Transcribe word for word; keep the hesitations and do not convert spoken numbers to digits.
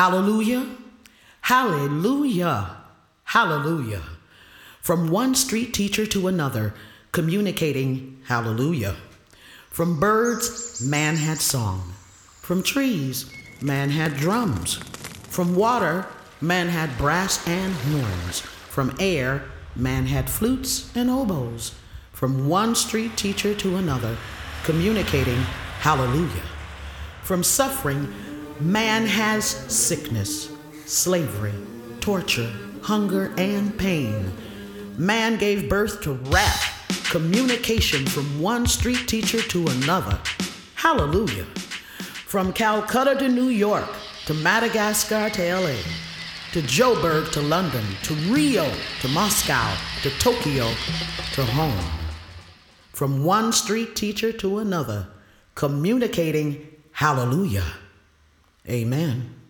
Hallelujah, hallelujah, hallelujah. From one street teacher to another, communicating hallelujah. From birds, man had song. From trees, man had drums. From water, man had brass and horns. From air, man had flutes and oboes. From one street teacher to another, communicating hallelujah. From suffering, man has sickness, slavery, torture, hunger, and pain. Man gave birth to rap, communication from one street teacher to another. Hallelujah. From Calcutta to New York, to Madagascar to L A, to Joburg to London, to Rio to Moscow, to Tokyo to home. From one street teacher to another, communicating hallelujah. Amen.